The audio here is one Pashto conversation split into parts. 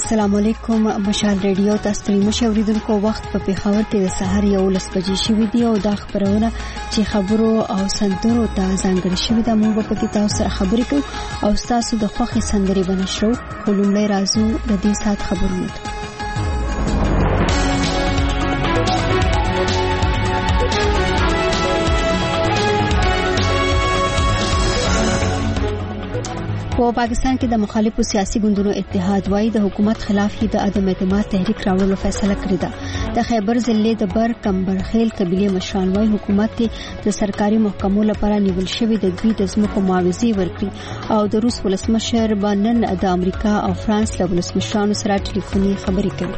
السلام علیکم. مشال ریډیو تاسو ته مشوریدونکو وخت په پیښور کې د سحر 11 بجې شوې دی او دا خبرونه چې خبرو او سندرو ته ځانګړي شوې ده. موږ په کې تاسو سره خبرې کوو او تاسو د خوښي سندري بنشرو. ولومړی راځو د دې سات خبرونه. په پاکستان کې د مخالفو سیاسي ګوندونو اتحاد وايي د حکومت خلاف د عدم اعتماد تحریک راوړلو فیصله کړې ده. د خیبر ضلع د بر کمبرخیل قبيله مشران وايي حکومت د سرکاري محکمو لپاره نیول شوی د دوی د ځمکو معاوضه ورکړي او د روس ولسمشر باندې د امریکا او فرانس له ولسمشرانو سره ټلیفوني خبرې کوي.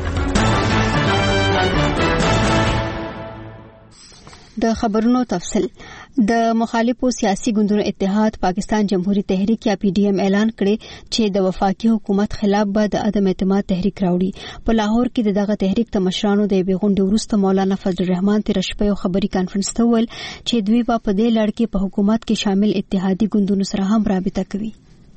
د خبرونو تفصیل. د مخالفو سیاسي ګوندونو اتحاد پاکستان جمهوریت تحریک یا پی ډی ایم اعلان کړي چې د وفاقي حکومت خلاف به د عدم اعتماد تحریک راوړي. په لاهور کې دغه تحریک ته مشرانو د بیغونډ وروسته مولانا فضل الرحمن تیر شپه یو خبري کانفرنس ته ویل چې دوی په دې لړ کې په حکومت کې شامل اتحادي ګوندونو سره هم رابطه کوي.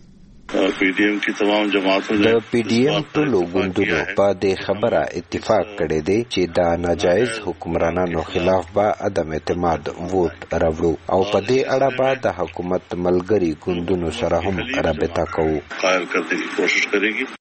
پی ډی ایم کی تمام جماعتوں د پی ډی ایم ټولو ګوندونو په دې خبره اتفاق کړی دی چې دا ناجایز حکمرانانو خلاف به عدم اعتماد ووټ راوړو او په دې اړه به د حکومت ملګری ګوندونو سره هم رابطه کوو. قائل کرنے کی کوشش کرے گی.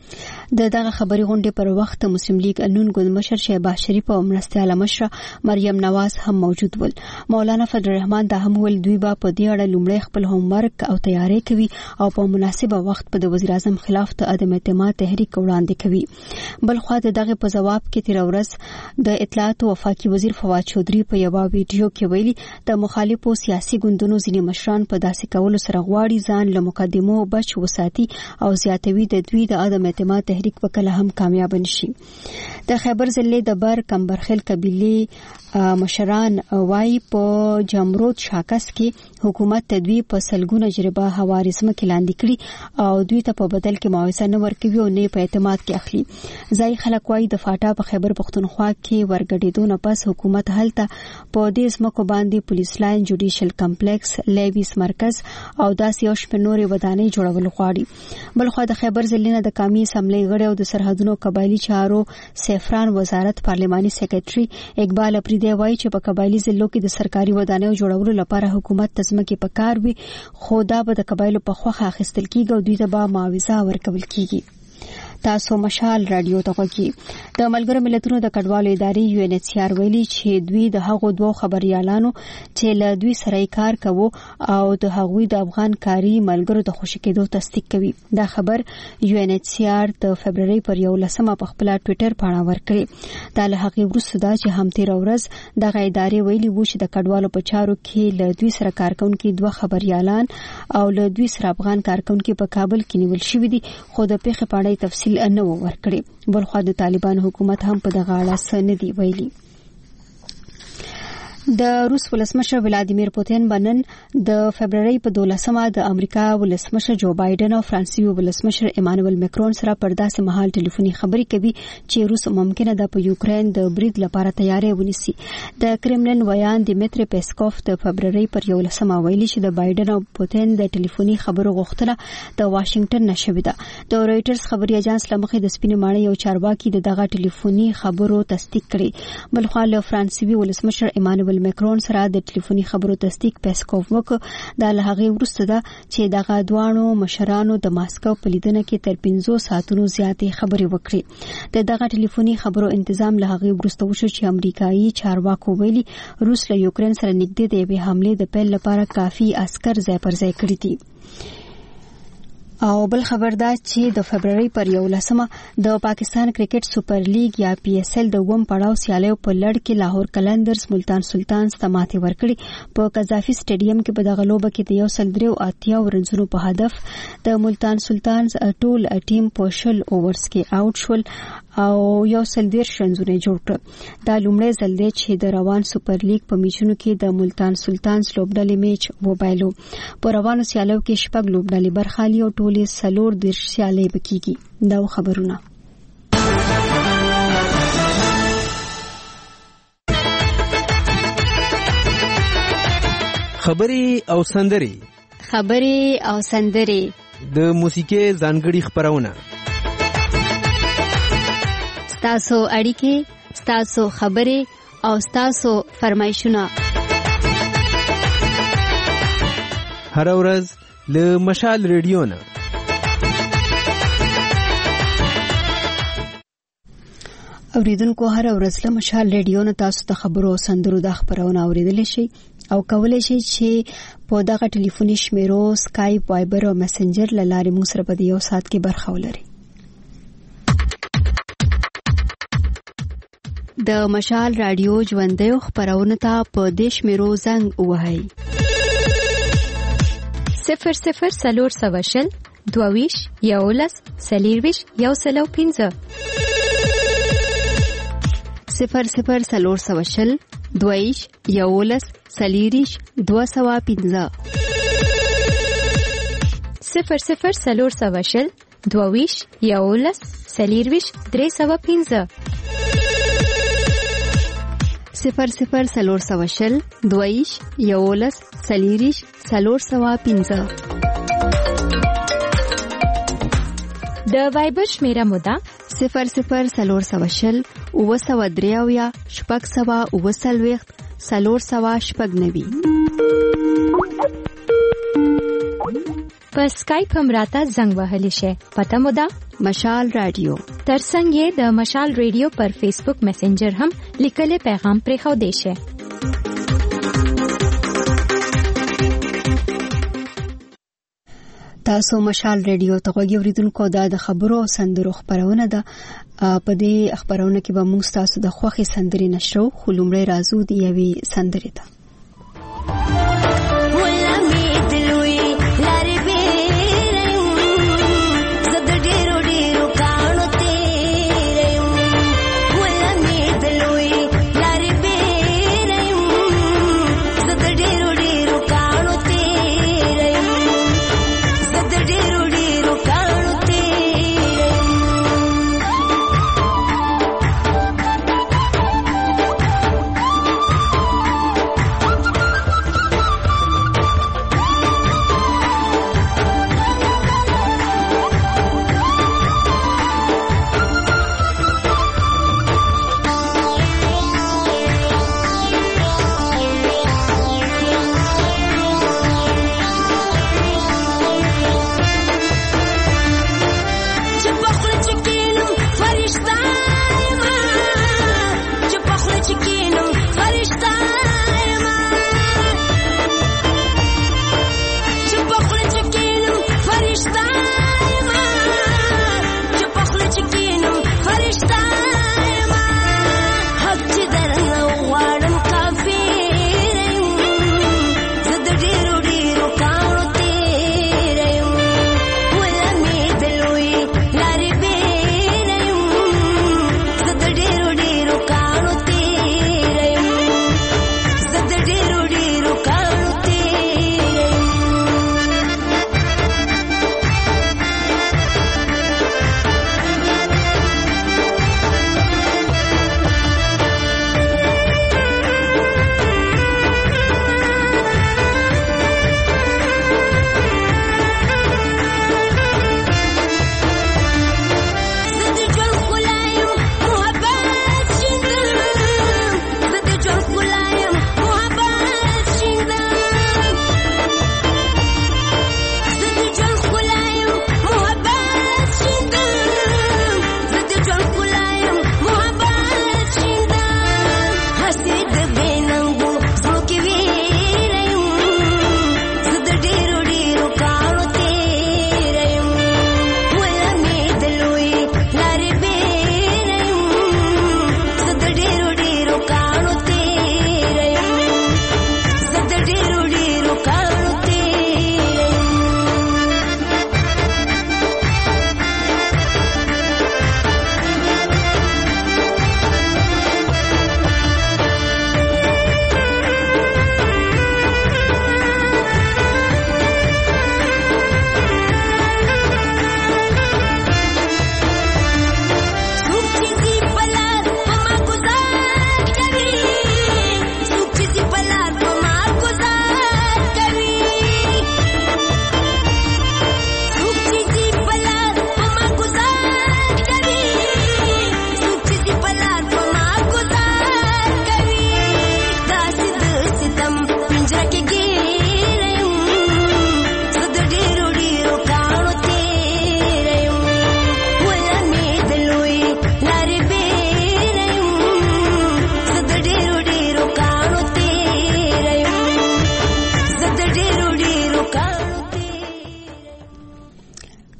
دغه خبري غونډې پر وخت مسلم لیگ انون ګوند مشر شهباز شریف او مرستیاله مشره مریم نواز هم موجود ول. مولانا فضل الرحمن دا هم ول دوی به په دې اړه لومړی خپل هومورک او تیاری کوي او په مناسبه وخت په د وزیر اعظم خلاف د عدم اعتماد تحریک وړاندې کوي. بل خو دغه په جواب کې تیر ورځ د اطلاعات او وفاقي وزیر فواد چودري په یو ویډیو کې ویلي د مخالفو سیاسي ګوندونو ځینې مشران په داسې کولو سره غواړي ځان له مقدمو بچ وساتي او زیاتوي د دوی د عدم اعتماد تحریک وکړه هم کامیاب نشي. د خیبر ضلع د بر کمبرخیل قبيله مشران وايي په جمرود شاکس کې حکومت تدوی په سلګونه جربه حوارثم کې لاندې کړي او دوی ته په بدل کې معاوضه نه ورکوي او نه په اعتماد کې اخلي. ځای خلک وايي د فاټا په خیبر پختونخوا کې ورګډېدو نه پس حکومت هلته په دې ځمکو باندې پولیس لاین جوډیشل کمپلیکس لیویس مرکز او داسې یو شمېر نورې ودانۍ جوړول غواړي. بل خو د خیبر ضلع نه د قومي اسمبلی غړي او د سرحدونو قبایلی چارو سیفران وزارت پارلماني سیکریټري اقبال اپریدی وايي چې په قبایلی ضلعو کې د سرکاري ودانیو جوړولو لپاره حکومت تزمکه په کار وي خو دا به د قبایلو په خوخه اخیستل کیږي او دوی ته به معاوضه ورکول کیږي. تاسو مشال رادیو ته کوي. د ملګرو ملتونو د کډوالو ادارې یو ان ایچ آر ویلي چې دوی د هغو دوه خبريالانو چې له دوی سره کار کوي او د هغوی د افغان کاری ملګرو د خوشی کېدو تصدیق کوي. دا خبر یو ان ایچ آر د فبرवरी پر 11 په خپل ټوئیټر باندې ورکړی. دا له هغه وروسته دا چې هم تیر ورځ دغه ادارې ویلي و چې د کډوالو په چارو کې له دوی سره کارکونکو دوه خبريالان او له دوی سره افغان کارکونکو په کابل کې نیول شوې دي خو د پیښې په اړه تفصیل نه ورکړي. بل خو د طالبان حکومت هم په دغه اړه څه نه دی ویلي. د روس ولسمشر ولادیمیر پوتین بنن د فبرवरी په 12 د امریکا ولسمشر جو بایدن او فرانسوي ولسمشر ایمانوئل مکرون سره پر داسې مهال ټلیفوني خبرې کوي چې روس ممکنه د په یوکرين د برید لپاره تیاری ونیسي. د کرملن ویان دیمتری پیسکوف د فبرवरी پر 11 ویلي چې د بایدن او پوتین د ټلیفوني خبرو غوښتنه د واشنگټن نشوي ده. د رويټرز خبري اژانس لمخې د سپینې ماڼۍ یو چارواکي دغه ټلیفوني خبرو تصدیق کړي. بل خو له فرانسوي ولسمشر ایمانوئل مکرون سره د ټلیفوني خبرو تصدیق پیسکوف وکړ. دا له هغه وروسته ده چې دغه دوانو مشرانو د ماسکو په لیدنه کې تر 500 ساعتونو زیاتې خبرې وکړي. دغه ټلیفوني خبرو تنظیم له هغه وروسته وشو چې امریکایي چارواکو ویلي روس له یوکرين سره نږدې د یوې حمله د پیل لپاره کافي عسكر ځای پر ځای کړی دي. او بل خبر دا چې د فبرवरी پر 11 د پاکستان کرکټ سپر لیګ یا پی ایس ایل د ووم پړاو سیالیو په لړ کې لاهور کلندرز ملتان سلطانز ته ماتې ورکړي. په قذافي سټیډیم کې په دغه لوبه کې د 183 رنزونو په هدف د ملتان سلطانز ټول ټیم په 20 اوورز کې آوټ شول او 112 رنزونه جوړ کړ. دا لومړی ځل دی چې د روان سپر لیګ په میچونو کې د ملتان سلطانز لوبډلې میچ وبایلو. په روانو سیالیو کې شپږ لوبډلې برخالي او ټولې سلور د سیالي بکیږي. دا خبرونه خبري او سندري د موسیقي ځانګړي خبرونه ستاسو اړیکې، ستاسو خبرې او ستاسو فرمایشونه هر ورځ له مشال ریډیو نه. اوریدونکو هر ورځ له مشال ریډیو نه تاسو ته خبرو او سندرو د خبرونه اوریدل شي او کولای شي چې په دغه ټلیفوني شمیرو سکایپ، وایبر او میسنجر لاره مو سره په یو سات کې برخه ولري. د مشال رادیو ژوندۍ خبرونه ته په دیش میرو زنګ وهاي 00 22 یولس سلیرویش یو سلو 15 00 22 یولس سلیریش 215 00 22 یولس سلیرویش 315 00 22 یولس سلیریش 315. د وایبر شمیره مودا 00 اوسودریاویا شپږ سوا اوسلويخت 490. په سکایپ هم راته زنګ وهلی شي. پته مودا مشال رادیو. ترڅنګ د مشال رادیو پر فیسبوک میسنجر هم لیکلي پیغام پرې خو دی شي. تاسو مشال رادیو ته غوږی اوریدونکو د خبرو او سندرو خبرونه ده. په دې خبرونه کې به موږ تاسو د خوخي سندري نشو خلومړی رازو دی یوي سندري ده.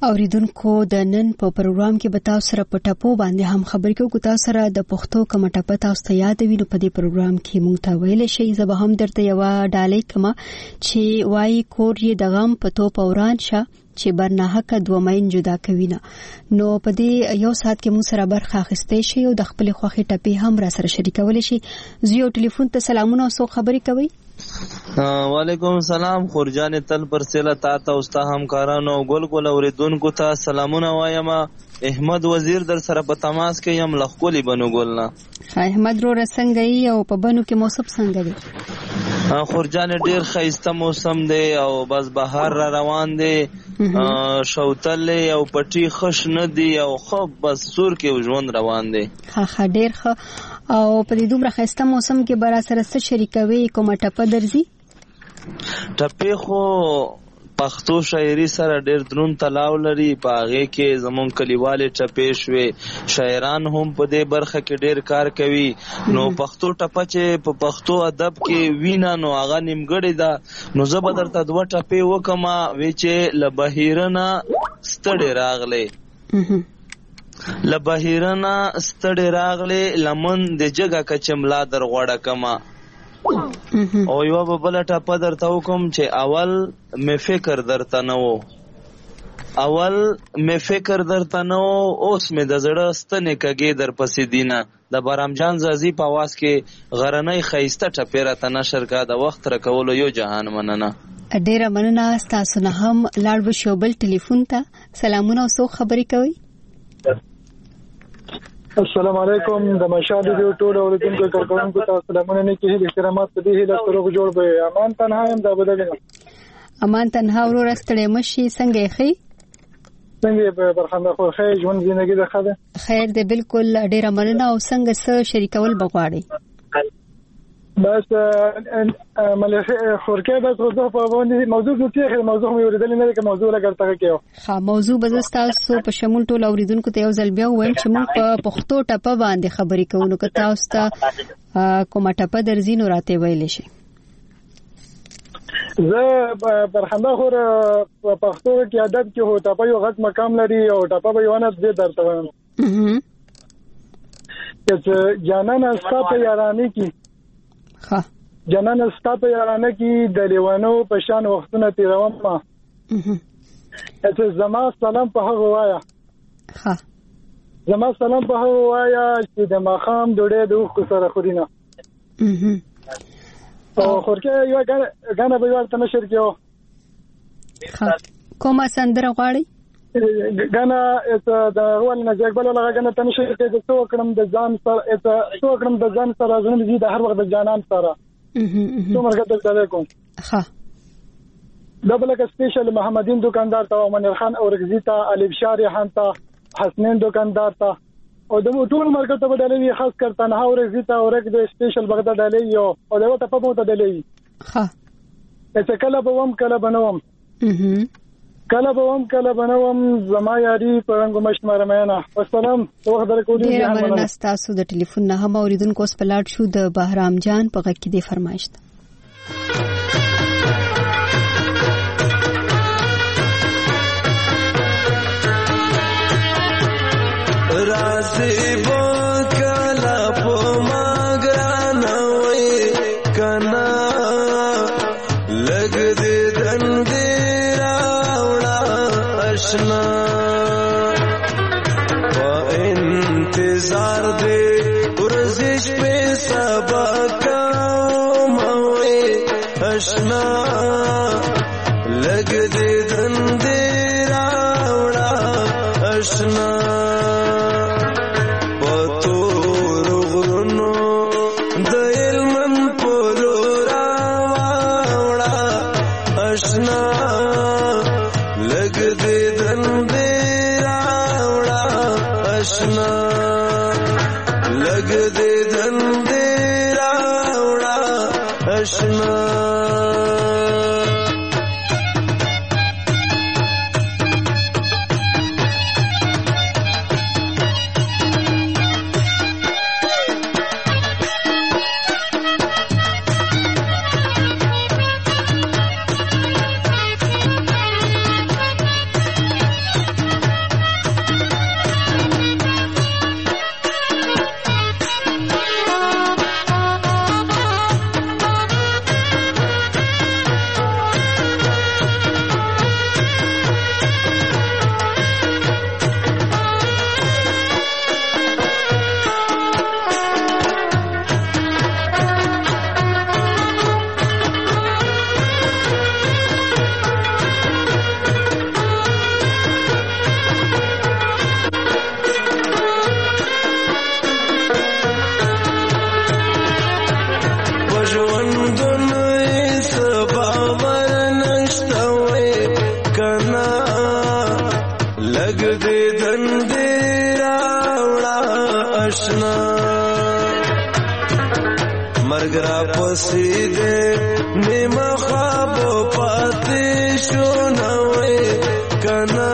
اوریدونکو د نن په پروګرام کې به تاسو سره په ټاپو باندې هم خبرې کوو. تاسو سره د پښتو کوم ټاپه تاسو ته یاد وي نو په دې پروګرام کې مونږ ته ویل شي. زه به هم درته یو ډالۍ کما چې وای کور یې د غم په تو پوران شه چې برناحقه دوه مین جدا کوي نه. نو په دې یو ساعت کې مونږ سره برخه اخیستې شي او د خپل خوخي ټاپې هم را سره شریکول شي. زیو ټلیفون ته سلامونه او سو خبرې کوي. وعلیکم السلام. خورجان تل پر سیله تا ته اوستا همکارانو او ګل اوریدونکو ته سلامونه وایم. احمد وزیر در سره په تماس کې یم لخکولی بنو ګلنا. احمد رو رسنګي او په بنو کې موسم څنګه دی؟ خورجان ډیر خیسته موسم دی او بس بهار را روان دی. شوتل او پټي خش نه دی او خو بس سور کې ژوند روان دی. ها ډیر ښه. او په دې دومره خیسته موسم کې برا سره څه شریکوي کومه ټپه درځي؟ ټپه خو پښتو شاعري سره ډیر درون تلاو لري. په هغه کې زمون کلیواله ټپې شوي شاعران هم په دې برخه کې ډیر کار کوي. نو پښتو ټپه چې په پښتو ادب کې وینا نو هغه نیمګړی ده. نو زه به درته دوه ټپې وکما وی چې لبهیرنا ستړي راغله لبهیرنا ستړي راغله لمن د جګه کچملا در غوړه کما. او یو بل ټپه درته وکم چې اول می فکر درته نه وو اوس می د زړه ستنې کګې در پسې دینه. د بارام جان زازی په आवाज کې غرنۍ خیسته ټپه راته نشر کا. د وخت راکولو یو جهان مننه. ډیره مننه. تاسو نه هم لاړ وشو بل ټلیفون ته سلامونه او سو خبرې کوي. السلام علیکم. د مشال دی ټول اوریدونکو کارکونکو ته سلامونه نه کیږي. احترامات په دې له سره جوړ به امان تنها هم دا بدلنه. امان تنها ورو رستړې مشي څنګه خي څنګه برخنده خو خیر ژوند زندگی ده خده خیر دی بالکل. ډیره مننه. او څنګه سره شریکول بغواړي؟ بس ملخ خورکه بس خو په باندې موضوع نوتي موضوع مې ورېدل نه کې موضوع لګرته کېو. ها موضوع بزستاسو په شمول ټول اوریدونکو ته یو ځل بیا وایم چې موږ په پښتو ټپه باندې خبرې کوو. نو که تاسو ته کومه ټپه درځي نو راته ویل شي. زه برخنده خور په پښتو کې ادب کې هو ټپه یو غټ مقام لري او ټپه به یو نه دې درته وایم چې جانان استا په یارانی کې جنان استا په یارانه کې د لیوانو په شان وختونه تیروم ما. زما سلام په هغه وایا چې د ماخام ډوډۍ د اوخ سره خورینه. او خورکه یو غانا به ورته نشر کېو. کومه سندره غواړي؟ غانا د اول نه جګبل ولا غانا تنشر کې د څو کړم د ځان سره ځنه دي د هر وخت د جانان سره څومره ګټه کوم. دبل کې سپیشل محمدین دکاندار ته منیر خان او رغزی ته الف شاری خان ته حسنین دکاندار ته او د ټول مرکز ته بدلوي خاص کر تنها او رغزی ته او رغ د سپیشل بغداد علی او د ته په بوته دلی. چې کله به وم کله بنوم کله بنوم زما یاري پرنګ مشمار مېنا. والسلام. وخت درکولې ډیر مننه. تاسو د ټلیفون نه هم اوریدونکو سپلاټ شو د بهرام جان په غږ کې د فرمایش راځي وکلا په ماګرانوي کنا لګ دې دندې اشنا په انتظار دې ورزش په سبا کوموي اشنا لګ دې دندې راوړه اشنا په تور غرونو د علم په راوړه اشنا لګ دې اشنا لګ دې دندې راوړه اشنا. لګرا پسې دې نیمه خواب پاتې شو نوې کنا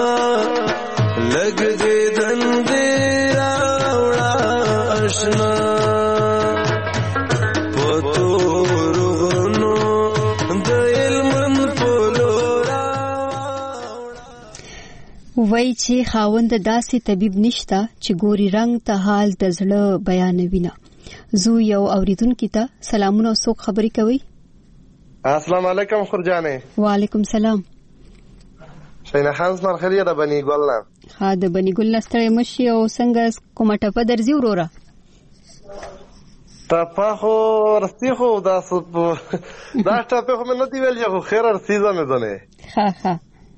لګ دې دندې راوړه آشنا وای چې خاوند داسې طبيب نشتا چې ګوري رنگ ته حال د زړه بیانوي نه. زو یو اوریدونکو ته سلامونه او څوک خبري کوي. السلام علیکم خورجانې. وعلیکم سلام. شینه خانز مرخلیه د بنی ګل نه. ها د بنی ګل نستړې مشي او څنګه کومه ټپه درځي وروره. ټپه خو رستی خو دا ټپه خو مې نه دی ویل یو خیر ارسیزه مې ځنه. ها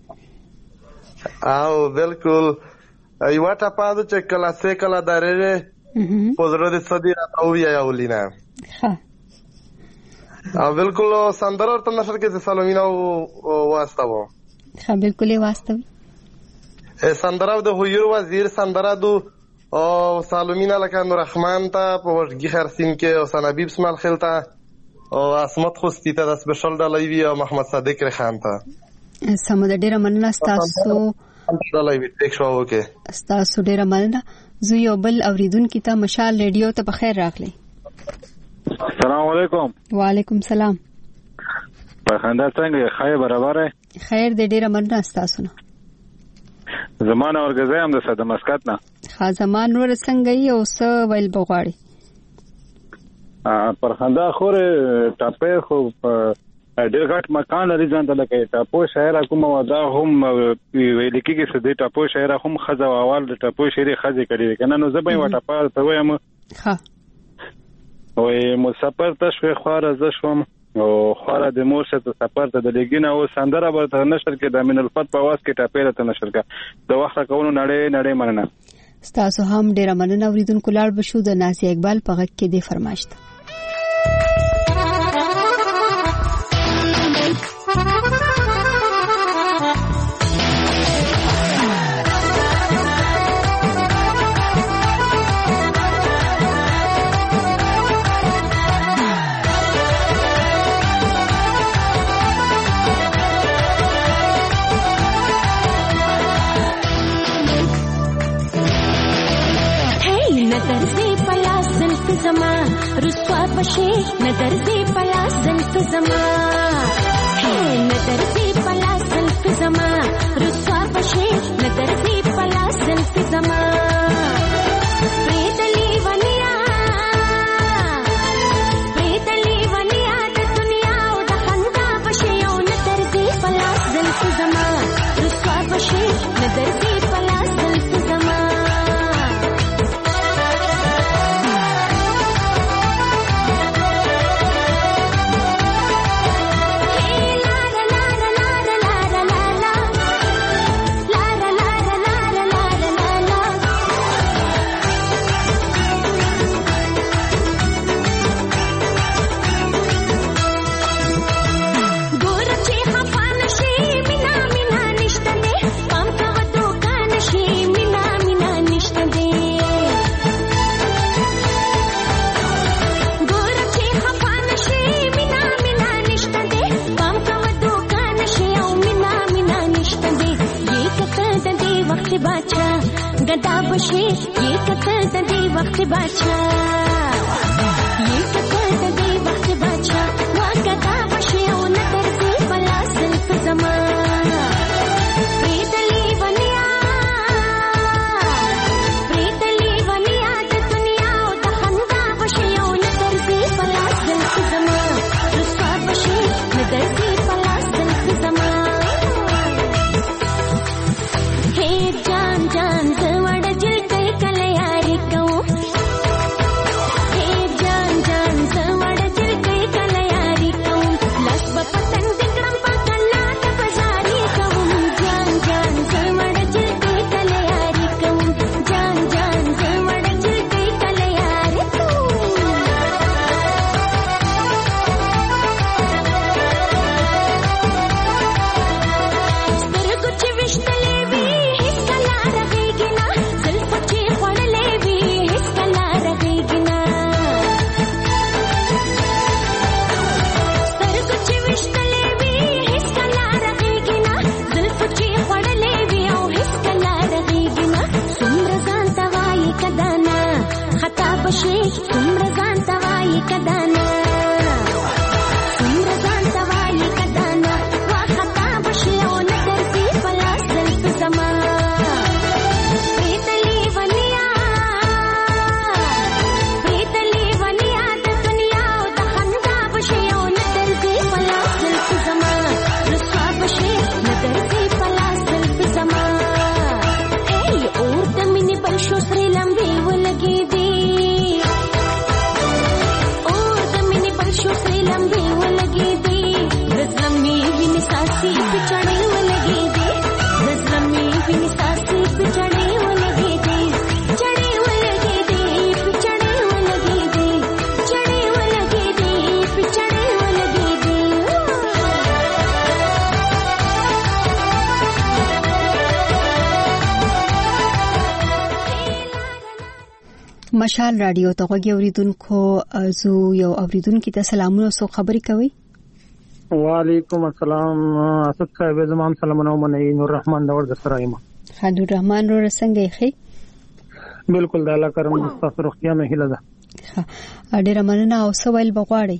او بالکل یو ټپه د چې کلاسه کلا درې پوزره د صدی او یا ولینا. ها او بالکل سندره ورته نشر کې سالومینا واستاو. ها بالکل واستاو. سندره د هویر وزیر سندره دو او سالومینا لکه نور رحمان ته په ورګي خرسین کې او سنبیب اسماعیل خلتا او اسمت خوستی ته د سپیشل ډالوی او محمد صادق خان ته سمه ډیره مننه تاسو ډالوی ټیک شو اوکې تاسو ډیره مننه. زه یو بل اوریدونکو ته مشال ریډیو ته بخیر راغلی. السلام علیکم. وعلیکم سلام. په خندا څنګه خیر برابر خیر دې ډیره مننه تاسو نه. زمانه ورګزه هم د صد مسکت نه. ها زمان ور څنګه یو څه ویل بغواړي. پر خندا خوره ټاپه خو ډېر غټ مکان لري ځان ته لکه ټاپو شهر کوم ودا هم ویل کېږي چې د ټاپو شهر هم خزه اول د ټاپو شهر خزه کړي کنه نو زبې وټه پار ته وایم. ها وې مسافر تشوي خاره ز شوم او خاره د مور څخه سفر ته د لګینه او سندره برته نشر کې د امین الفت په واس کې ټاپه ته نشر کا د وخت کولو نړۍ مننه. تاسو هم ډیره مننه اوریدونکو لاړ بشو د ناصر اقبال په غږ کې د فرمایشت. رسوا بشي نظر دې پلا زلف زما نظر دې پلا زلف زما رسوا بشي نظر دې پلا زلف زما پریدلی ونیا د دنیا او د خندا بشي او نظر دې پلا زلف زما رسوا بشي نظر دې پلا زلف زما गदा बशे ये कतर दे वक्त बाचा ये कतर दे वक्त बाचा वा गदा बशे ओ नतर दे पला सिल्फ जमा प्रीतली वनिया द दुनिया ओ द खंदा बशे ओ नतर दे पला सिल्फ जमा रुसवा बशे नतर दे पला सिल्फ जमा हे जान کدانا څومره ځان توایي کدانا وا خطا بشي او نه درځي پلاس زلف زما پریتلی ولیا د دنیا او د خندا بشي او نه درځي پلاس زلف زما رسوا بشي نه درځي پلاس زلف زما ای اور د مینې بل شو سرې لمبې ولګې دي مشال رادیو ته غوږی اوریدونکو زو یو اوریدونکو ته سلامونه سو خبري کوي. وعلیکم السلام. اسد صاحب زمام سلامونه منئ نور رحمان دور د سرایم. نور رحمان رو څنګه یې؟ بالکل د الله کرم تاسو روغتیا مې هیله ده. ډېر مننه. او سوال بغواړي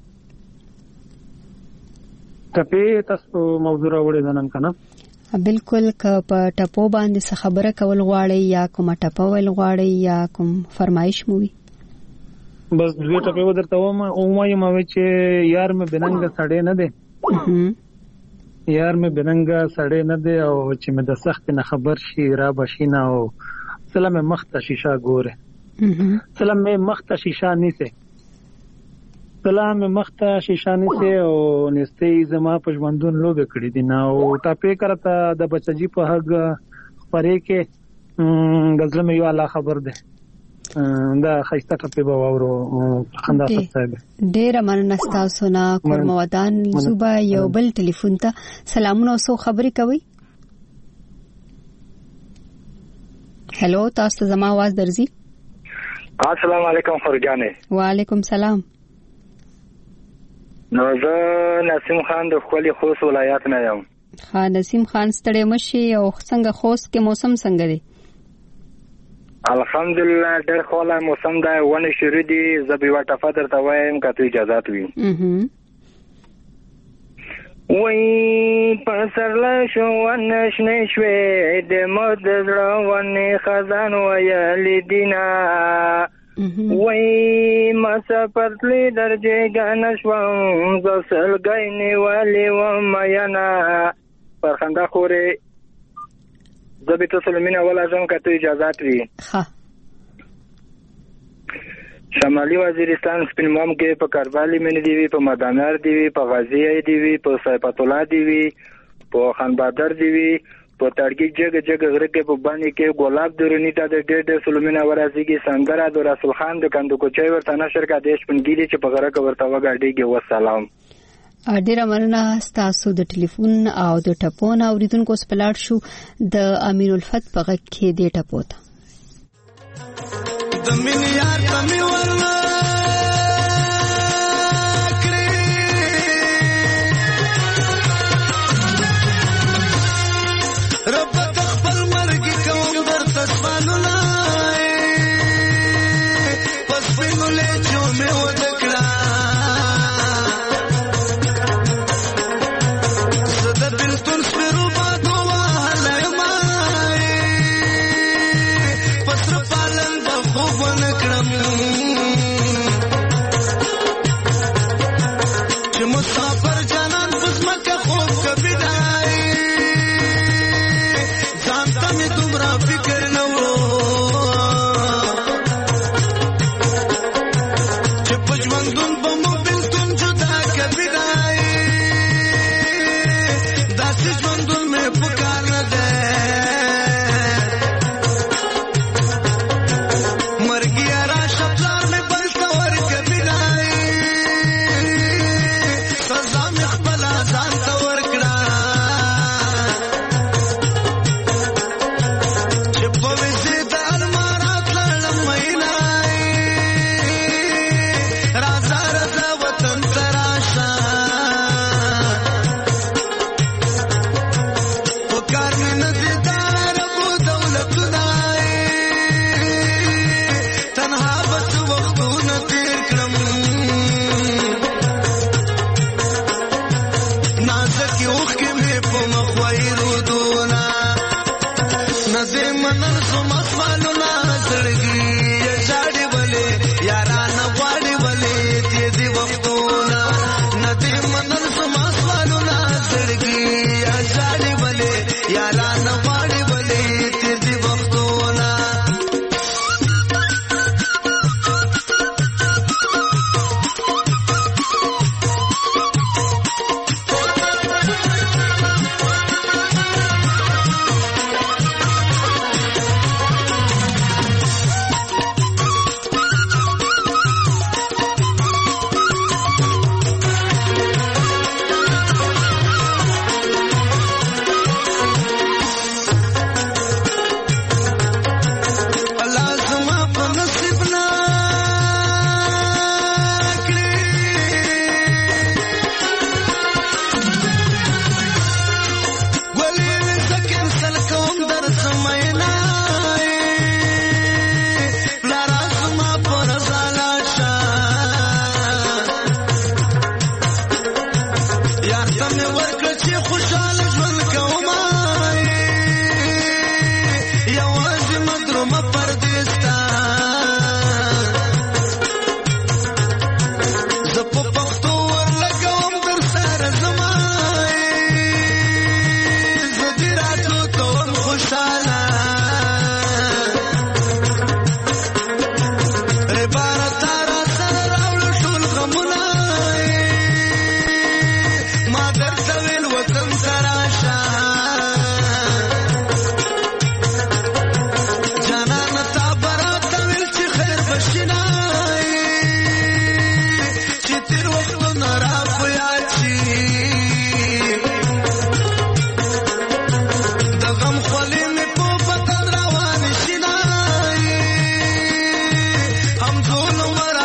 ټپې تاسو موضوع راوړې ده نن کنه؟ بالکل که په ټپو باندې څه خبره کول غواړي یا کومه ټپه ویل غواړي یا کوم فرمایش مو وي؟ بس دوی ټپې ودرته وایم چې یار مې بننګ سړی نه دی، یار مې بننګ سړی نه دی او چې مې د سخت نه خبر شي را بشي نه او سلام مخ ته شیشه ګوره سلام مخ ته شیشه نیسه سلام مخته شیشانی سي او نستي زما په ژوندون لوبه کړې دي نه او ټاپې کرته د بچجي په حق پرې کې غزل مې یو الله خبر ده دا خیسته ټاپې به وورو خندا صاحب. ډېر مننه تاسو نه کورمودان زوبا یو بل ټلیفون ته سلامونه او خبري کوي. هلو تاسو زما आवाज درځي؟ السلام علیکم خورجانې. وعلیکم سلام. نو زه نسیم خان د خپل خوست ولایت نه یم. ها نسیم خان ستړی مشي او څنګه خوست کې موسم څنګه دی؟ الحمدلله ډېر خوله موسم دی، ونه شروع دي. زه به وټه فدر ته وایم که ته اجازه وي. وای پسرله شو ونه شنې شوې د مد زړه ونه خزان ویلې دینا وای مسافرتلی درجه غنښوم زسل غینې والی و میانا فرخنده خوري زبې ته سلمینه ولا ځم که ته اجازه وي. شمالي وزیرستان سپین مام کې په کاروالی منی دی وی، په مدانر دی وی، په غازی دی وی، په صفات الله دی وی، په خان بادر دی وی، په تړګي جګ غره کې په باندې کې ګلاب درونی ته د ډېر سلمینه ورازيږي سندره د رسول خان د کندو کوچي ورته نشر کا دیش پنګيري چې په غره کې ورته وګاډيږي. والسلام. ډېر مننه تاسو د ټلیفون او د ټپون اوریدونکو سپلاټ شو د امین الفت په غږ کې د ټپوت د مين یار په می ورنا Put you on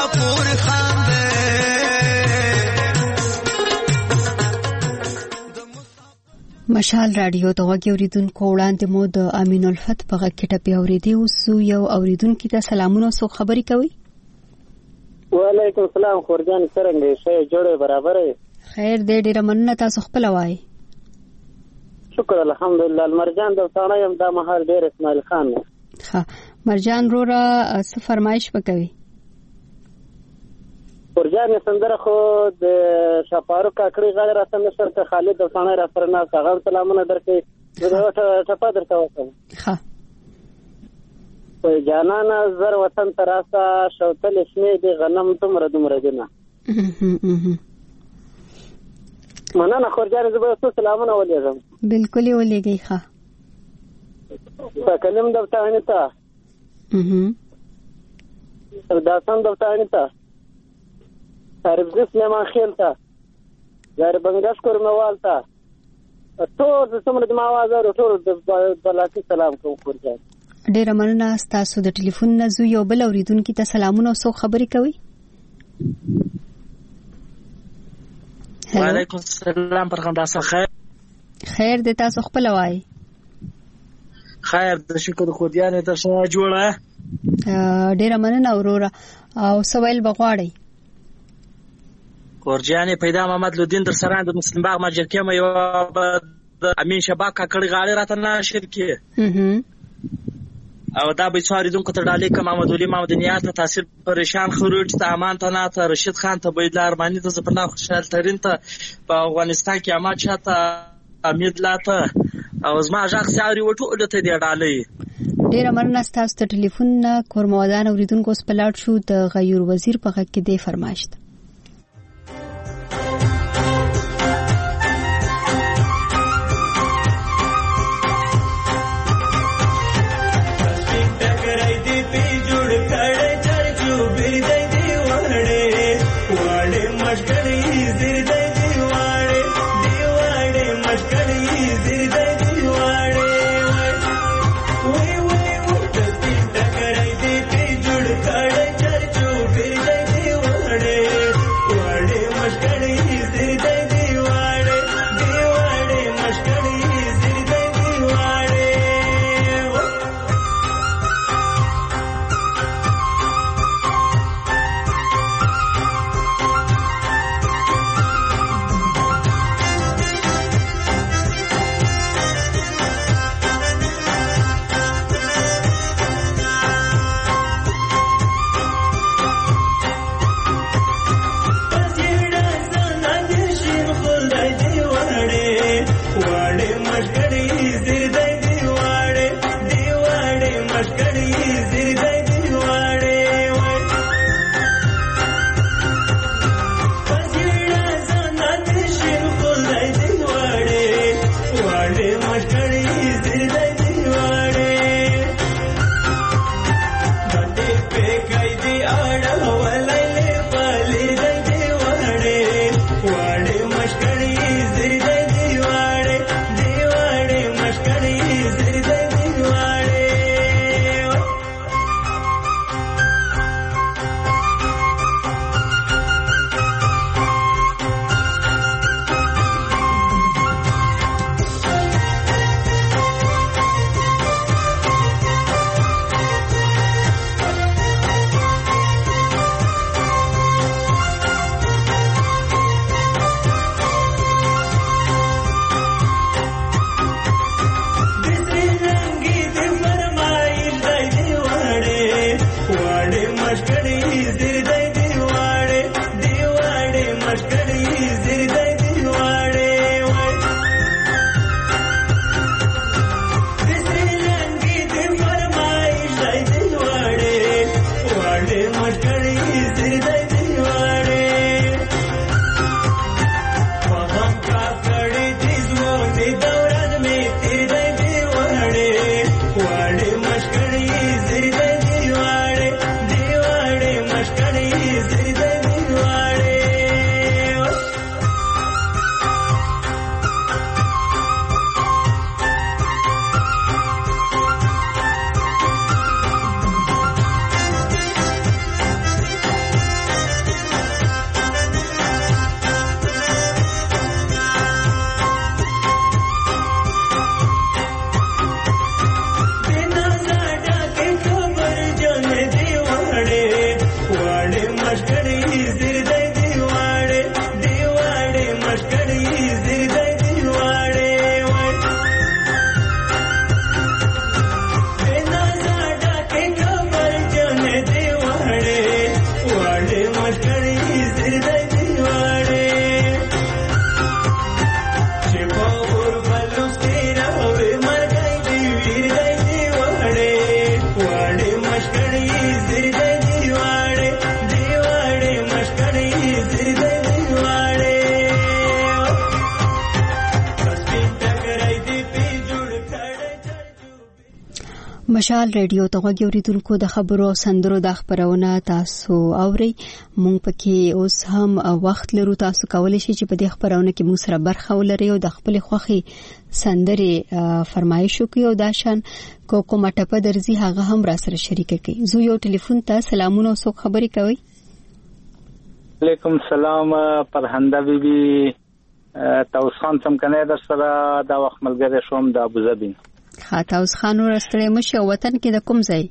پور خاندې مشال رادیو ته غوږی اوریدونکو وړاندې مو د امین الفت په غږ کې ټپې اورېدې اوس یو اوریدونکو ته سلامونه سو خبري کوي. وعلیکم السلام خورجان څنګه شې جوړه برابر خیر دې ډیره مننه تاسو خپل وای. شکر الحمدلله. مرجان د ثانه يم د مهار ډیر اسماعیل خان. ها مرجان رورا څه فرمایش وکوي؟ خورجان سندره خو د شپارو کاکړي غږ را سم نشر ته خالد د ثانه را سره څنګه سلامونه درکې زه ټپه درته وکم. ها په جانان زر وطن تراسا شوتل شمه دي غنم دومره دینه. مننه خورجان زه به سلامونه ولېږم. بالکل ولېږئ. ښه سکلم د ثانه ته سرداسان د ثانه ته عربزس لما خیلتا زار بنگش کرموال تا ټول څومره د ماوازه ټول د بلاکی سلام کوم خورجان. ډیره مننه تاسو د ټلیفون نزو یو بل اوریدونکو ته سلامونه او خبري کوي. وعلیکم السلام پرخنده خیر دې تاسو خپل وای. خیر د شکر خودیان ته څنګه جوړه ډیره مننه اورورا او سوال بغواړي. خورجان پیدا محمد لودین در سره د مسلم باغ ماجرکه مې یو امین شباک کړي غاړي راته نشر کې او دا به څاري دونکو ته ډالې کوم محمد ولي محمد نیات ته تاثیر پریشان خروج ته امان ته نه ته رشید خان ته بيدلار باندې ته زپنا خوشحال ترين ته په افغانستان کې امات شاته امید لاته او زما ځخ ساري وټول ته دی ډالې. ډیره مننه تاسو ته ټلیفون کورمودان اوریدونکو سپلاټ شو د غیر وزیر په غږ کې دی فرمایشت. Hey مشال ریډیو ته غوږی اوریدونکو د خبرو سندرو د خبرونه تاسو اوري مونږ پکې اوس هم وخت لرو تاسو کولای شئ چې په دې خبرونه کې مو سره برخه ولرئ او د خپل خوخي سندري فرمایش وکړئ او دا شان کومه ټپه درځي هغه هم را سره شریک کړئ. زه یو ټلیفون ته سلامونه او څوک خبري کوي؟ علیکم سلام پرهنده بیبي تاسو خان سم کنه در سره دا وخت ملګری شوم د ابوظبي. خاطر اوس خانو راستړی مشه وطن کې د کوم ځای؟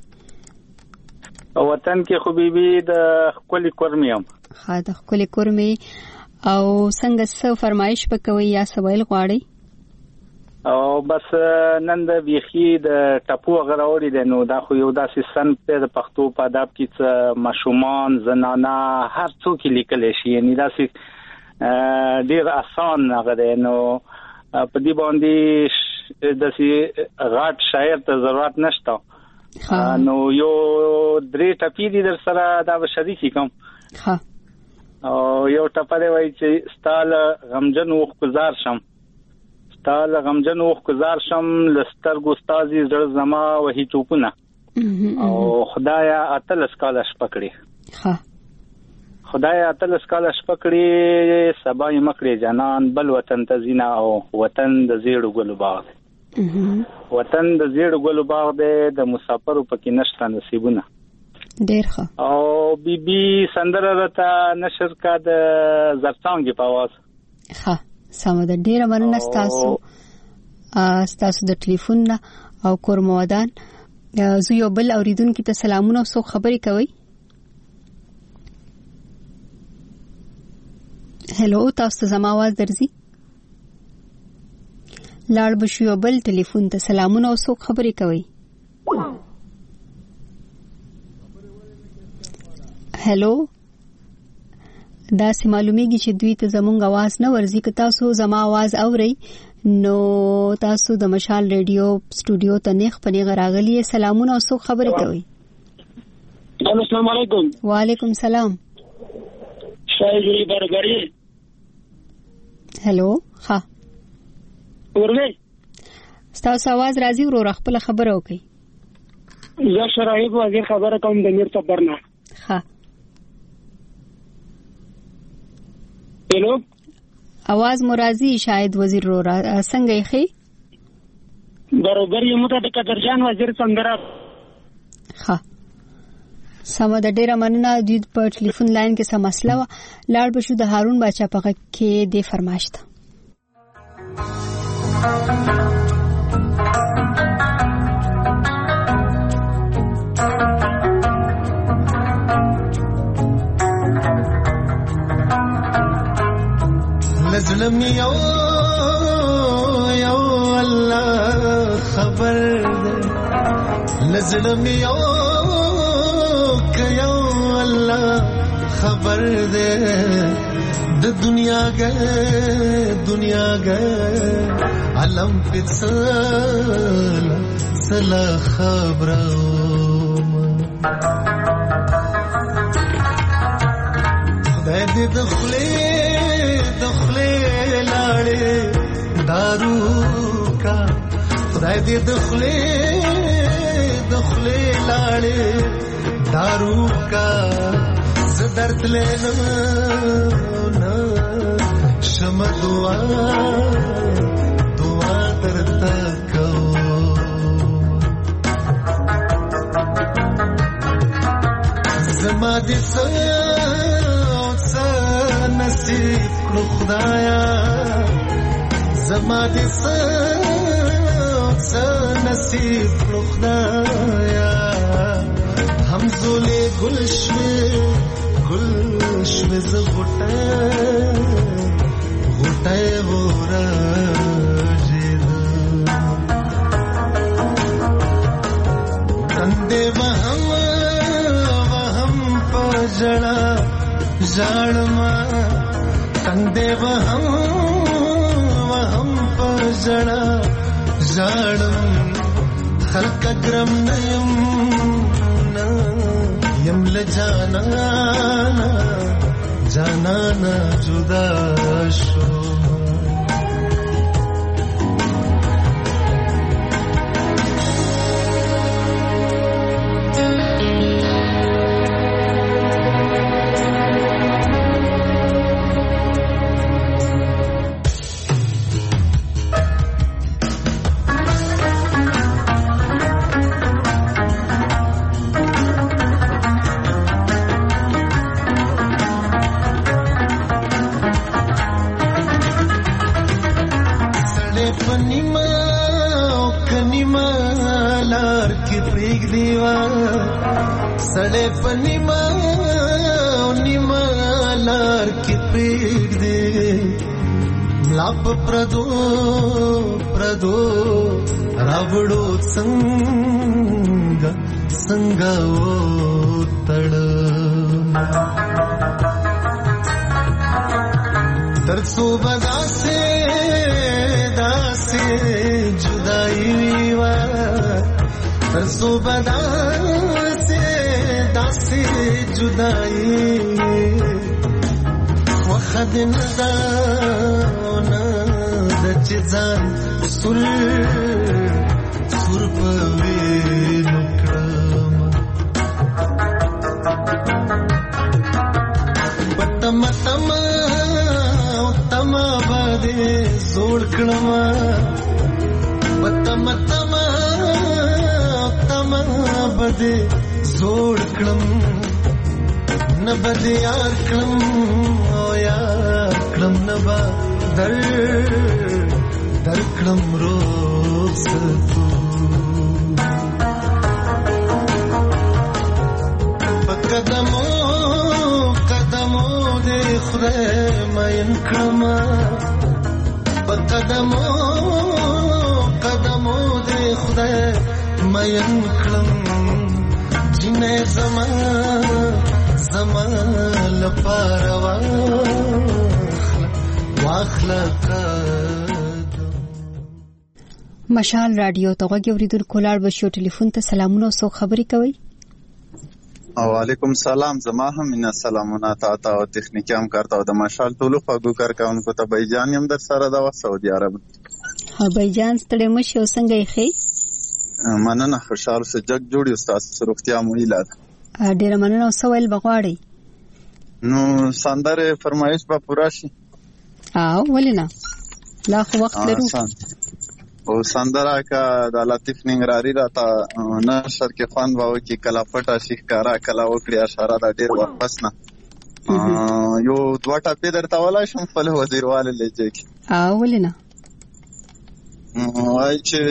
وطن کې خو بیبي د خپل کورمیم. خاطر خپل کورمي او څنګه څه فرمایش وکوي یا سوال غواړي؟ او بس نن د بیخي د ټاپو غراوري د نو دا خو یو داسې سن په پښتو په ادب کې مشومان زنانه هر څوک لیکل شي یعنی داسې ډیر آسان هغه نو په دې باندې د سی غاټ شاعر ته ضرورت نشته نو یو درې ټپی دي در سره دا شریکی کوم. ها او یو ټپه دی وای چې ستاله غمجن وخ گزار شم ستاله غمجن وخ گزار شم لستر ګستازي زړه زما وਹੀ چوپونه او خدایا اتلس کالش پکړي. ها خدای اتلس کالش پکړي سبا یې مکړي جنان بل وطن ته زینا او وطن د زیړو ګل باغ وطن د زیړو ګل باغ د مسافرو پکې نشته نصیبونه ډیر ښه. او بیبي سندره راته نشر کا د زرڅانګي په आवाज. ها سم د ډیر مننه تاسو د ټلیفون او کورمودان. زه یو بل اوریدونکو ته سلامونه او څوک خبري کوي؟ هلو تاسو زما आवाज درځي؟ لاړ بشو یو بل ټلیفون ته سلامونه او څوک خبري کوي؟ هلو دا سه معلومیږي چې دوی ته زمونږ आवाज نه ورځي که تاسو زما आवाज اورئ نو تاسو د مشال ریډیو سټوډیو ته نیغ پنیغه راغلی. سلامونه او څوک خبري کوي؟ السلام علیکم. وعلیکم سلام. شایي برګری. هلو ها ورغی تاسو आवाज راځي ورو خپل خبره وکي. زه شرایط وزیر خبره کوم د میر صبرنا. ها هلو आवाज مرازي شاید وزیر رو څنګه یې برابر یې مو ته قدرجان وزیر څنګه. ها سم د ډیره مننه. د په ټلیفون لاین کې سم مسله و لاړ بشو د هارون بچا په کې د فرمایشت. لزلم یو الله خبر ده لزلم یو خبر دے د دنیا گئے علم پتسل سلا خبرم خدای دې دخلے لاړې دارو کا خدای دې دخلے لاړې دارو کا درد لینا شم دعا درتا کو زما دې څه نصیب کړو خدایا زما دې څه نصیب کړو خدایا همزولې گلشوي شوې زه غوټه ورژېدم تندې به هم په ژړا ژاړمه تندې به هم په ژړا ژاړم خلک ګرم نه یم له جانانا جدا شو सड़े पनिमा लार की पीड़ दे लाप प्रदो रावड़ो संगा वो तड़ तरसो बदा से जुदाई तरसो बदा से जुदाई वखद नदाना दचजान सुर पवे नुक्रम तमा बादे जोड़ कड़मा तमा बदे जोड़ कड़म न बदे यार कड़म ओ यार कड़म न बा दर कड़म रोज तू कदमों दे खुदे मयन कड़मा कदमों दे खुदे मयन कड़म जिने زمان لپاره واخله مشال رادیو ته غوږی اوریدونکو لاړ بشو ټلیفون ته سلامونه او څوک خبرې کوي وعلیکم سلام زما هم مینا سلامونه تا او تخنیکی هم کارتا او د مشال ټولو خواږو کارکونکو ته بایجان هم در سره دا سعودي عرب بایجان ستړي مشي او څنګه یې خې مننه خوشاله سه جګ جوړي استاد روغتیا مو هیله ډیر مننه او سوال بغواړي نو سندره فرمایش به پورا شي ولینا لا خو وخت لرو او سندره کا د لطیف ننګراری راته نشر کې خوان واو کې کلا پټه شیخ کارا کلا وکړي اشاره دا ډیر واپس نه یو دوه ټاپې درته ولا شم په وزیرواله لږه کې ولینا وای چې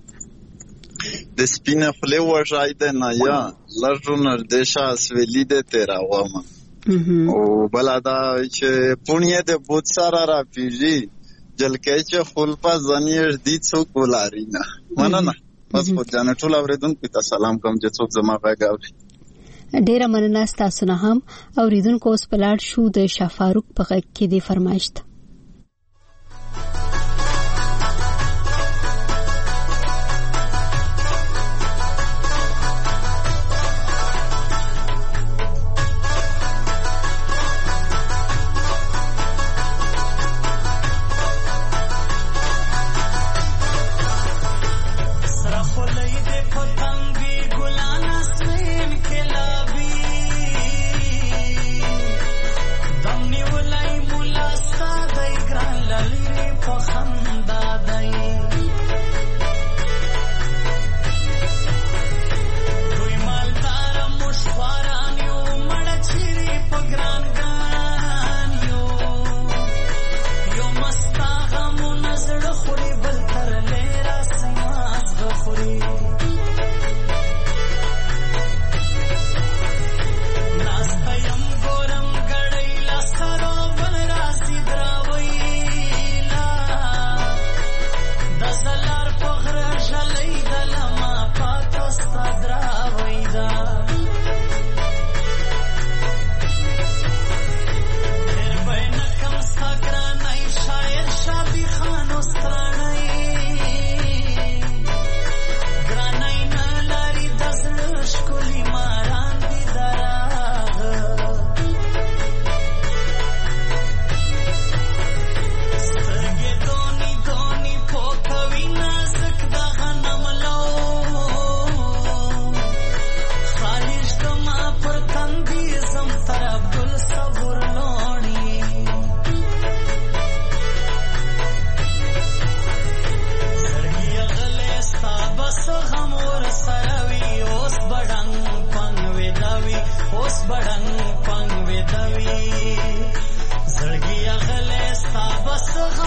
د سپینه خله وژای د نایا لږونه د شاس ویلی د تیرا وامه او بلادا چې پونیه د بوت سره را پیږي جلکې چې خلپا زنیر دي څوک ولارینا مننه بس په ځان ټول اوریدونکو ته سلام کوم چې څوک زما غاوري ډیره مننه تاسو نه هم اوریدونکو اوس پلاړ شو د شفاروق په غږ کې د فرمایشت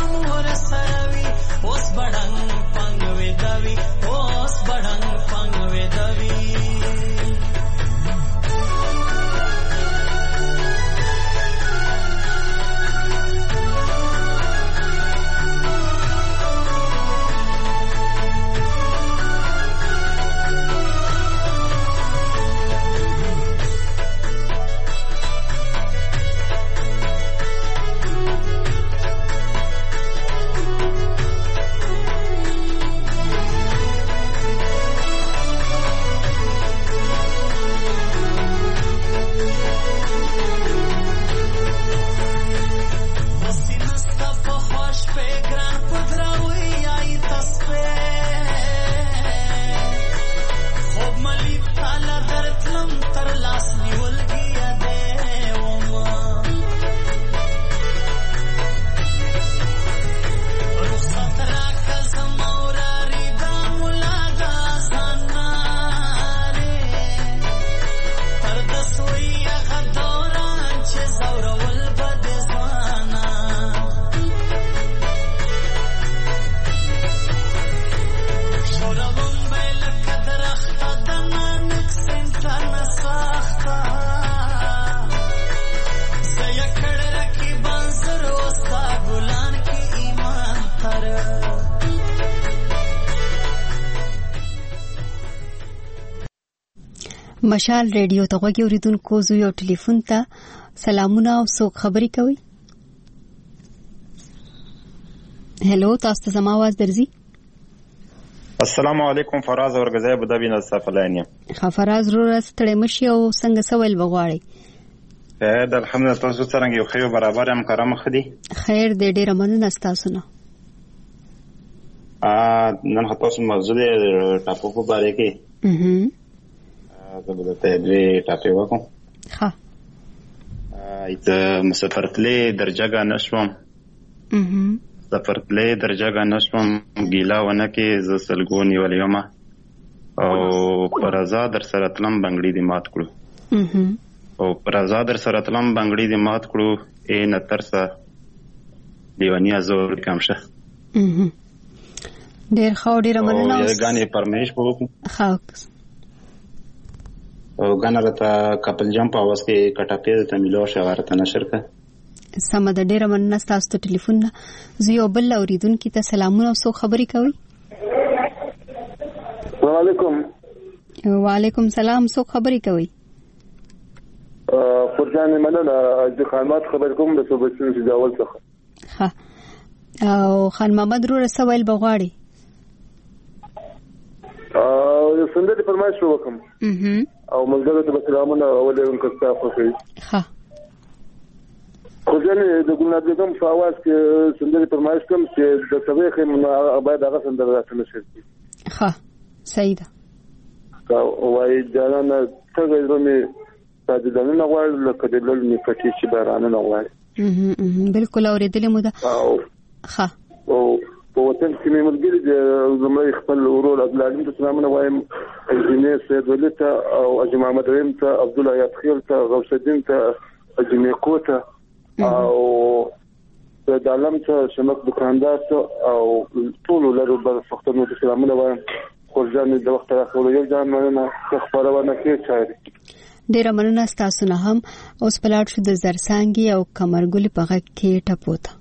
مور سروي اوس بڑنګ پنګ ودوي اوس بڑنګ پنګ ودوي مشال ریډیو ته غوږی اوریدونکو زو یو ټلیفون ته سلامونه او څوک خبري کوي. هلو تاسو ته زما आवाज درځي؟ السلام علیکم فراز اورګزای ابو ظبي نه صفلانی. فراز رو راستړې مشي او څنګه سوال بغواړي؟ د الحمدلله تاسو څنګه یو خیر برابر هم کرم خدي؟ خیر دې ډېر مننه تاسو نه. نن تاسو موضوع ټاپو په باره کې زه به درته ټاپې وکم. ښه زه مسافر تللی درجګه نه شوم سفر تللی درجګه نه شوم ګیله ونه کې زه سلګو نیولی یم او په رضا در سره تلم بنګړي دې مات کړو او په رضا در سره تلم بنګړي دې مات کړو ای نه ترسه دیوانیا زور کم شه ډېر ښه ډېره مننه. ګانې پرمیش به وکړو ښه او ګانه راته کپل جمپ اواز کې کټاپې ته ملو شه ورته نشر که سمه ده. ډېره مننه ستاسو ته ټلیفون نه. زه یو بل اوریدونکي ته سلامونه او څوک خبرې کوي؟ السلام علیکم. وعلیکم سلام. څوک خبرې کوي؟ فرجان مننه. د خدمات خبر کوم د صوبې جاول څخه. ها او خان محمد رو رسول بغواړي او سندري فرمایش وکم او ملګرو ته سلامونه اولې انکو تاسو کوي. ها خو ځنه د ګلناد بیگم په आवाज کې سندري فرمایش کوم چې د سوي خیم باید هغه سندره راځي شي. ها صحیح ده. وای ځانه څنګه زمي تاجدانه نغواړي لکه د لول می پټي چې بارانه نغواړي. بالکل اوریدلې مو ده. ها او په وطن کې ملګری د زموږ خپل ورور عبدالعلیم ته سلامونه وایم انجینیر سید ولی ته او اجي محمد رحیم ته عبد الله یاد خیل ته غوث الدین ته اجمه کوته او د عالم ته شمک دکاندار ته او ټول لرو بر فختونو ته سلامونه وایم. خورجان د وخت راخورو یو ځان مننه خبرونه کې چاري. ډېر مننه تاسو نه هم. اوس پلاټ شو د زرسانګي او کمرګل په غږ کې ټپوته.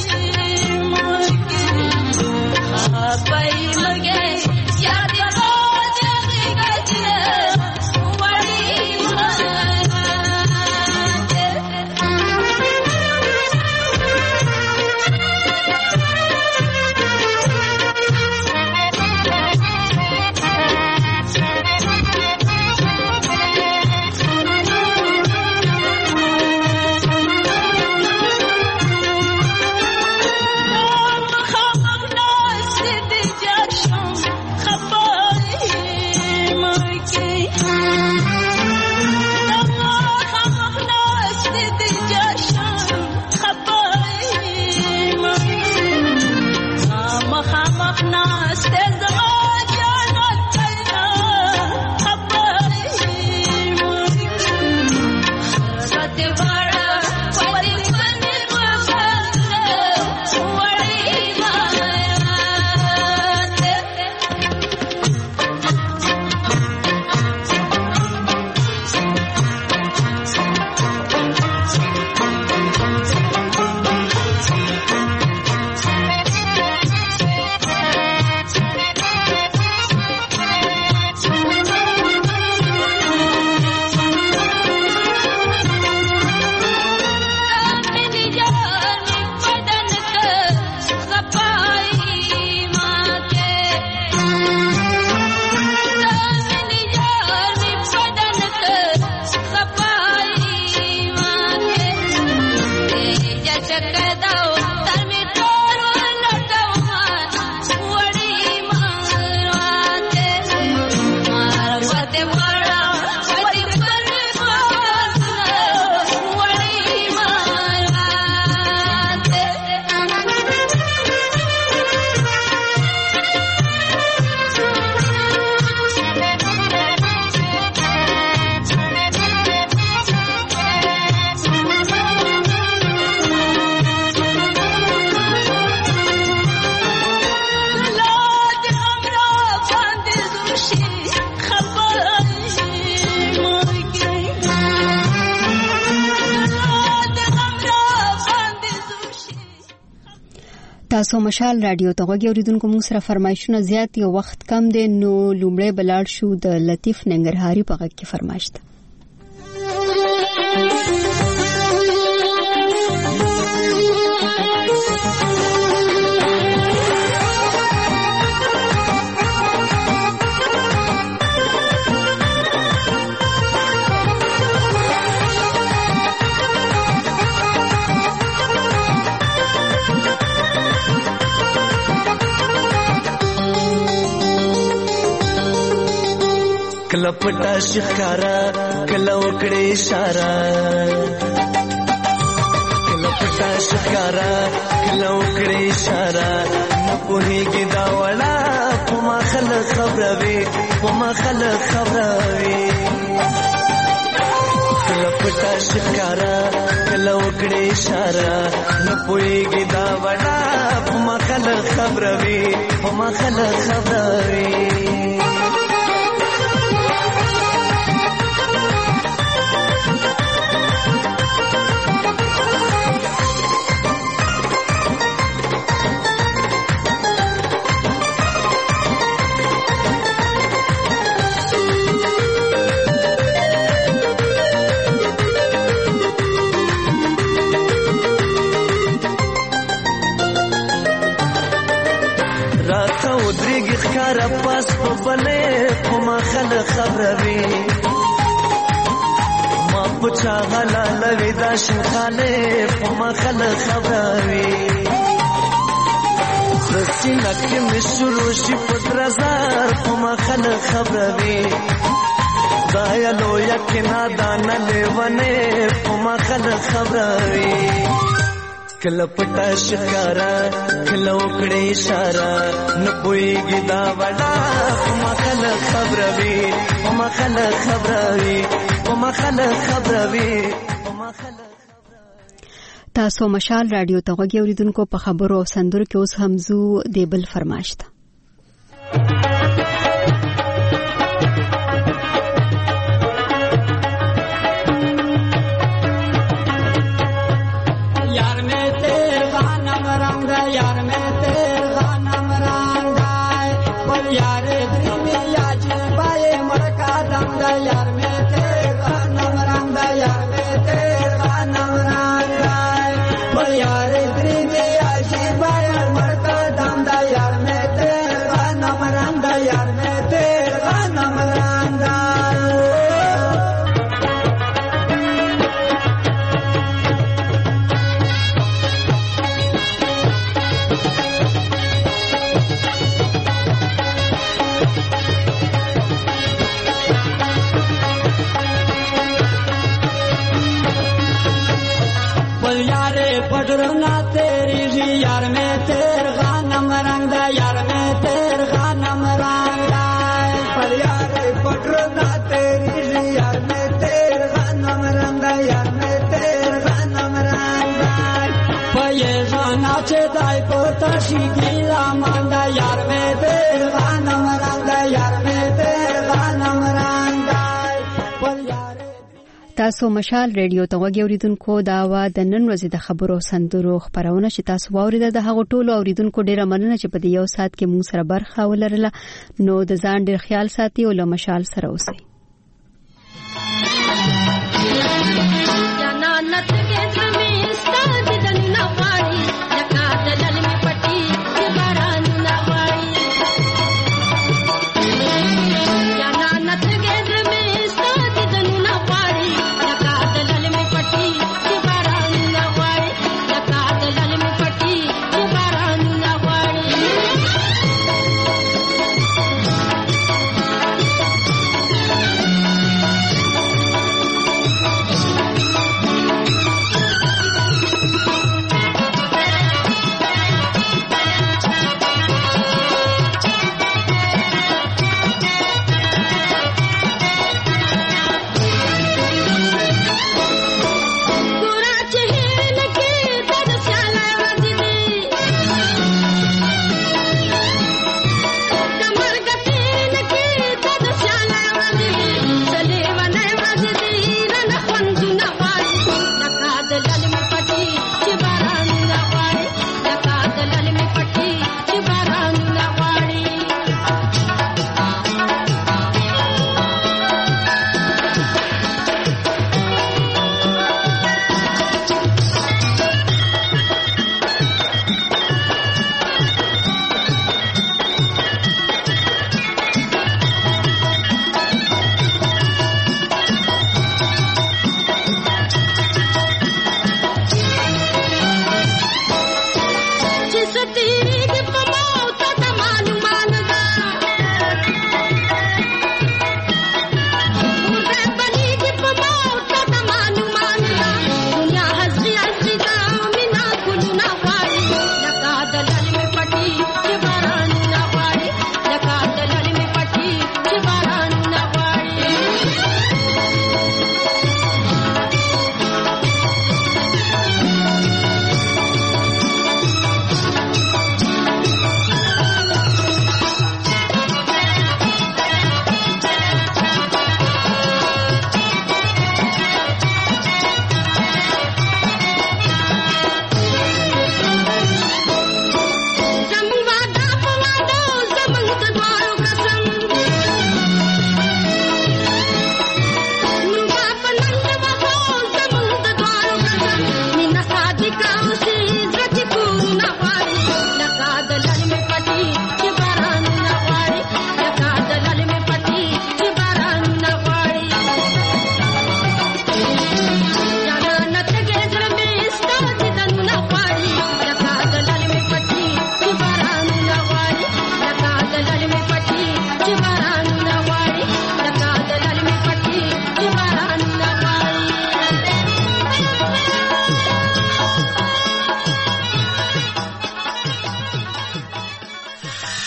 Bye. تاسو مشال رادیو ته غوږی اوریدونکو مو سره فرمایشونه زیات یو وخت کم دی نو لومړی بلاړ شو د لطیف ننګرهاري په غږ کې فرمایش ده. کله پټه شکارا کله وکړې اشاره کله پټه شکارا کله وکړې اشاره نه پوهیږي دا وړه په ما خلک خبروي په ما خلک خبروي کله پټه شکارا کله وکړې اشاره نه پوهیږي دا وړه په ما خلک خبروي په ما خلک خبروي پاس په بلې په ما خلک خبروي ما په چا حلالوي دا شنخانې په ما خلک خبروي سینه کې مې شروع شي په درزار په ما خلک خبروي دا یا لویه کې نادانه لیونې په ما خلک خبروي کله پټه شکارا کله وکړې اشاره نه پوهیږي دا وړه په ما خلک خبروي په ما خلک خبروي په ما خلک خبروي تاسو مشال رادیو ته غوږی اوریدونکو په خبرو او سندرو کې اوس هم زو د بل فرمایش ده. تاسو مشال ریډیو ته غوږی اوریدونکو دا و د نن ورځې د خبرو سندرو خبرونه چې تاسو واوریده د هغو ټولو اوریدونکو ډیره مننه چې په دې یو ساعت کې موږ سره برخه ولرله. نو د ځان ډیر خیال ساتي او له مشال سره اوسئ.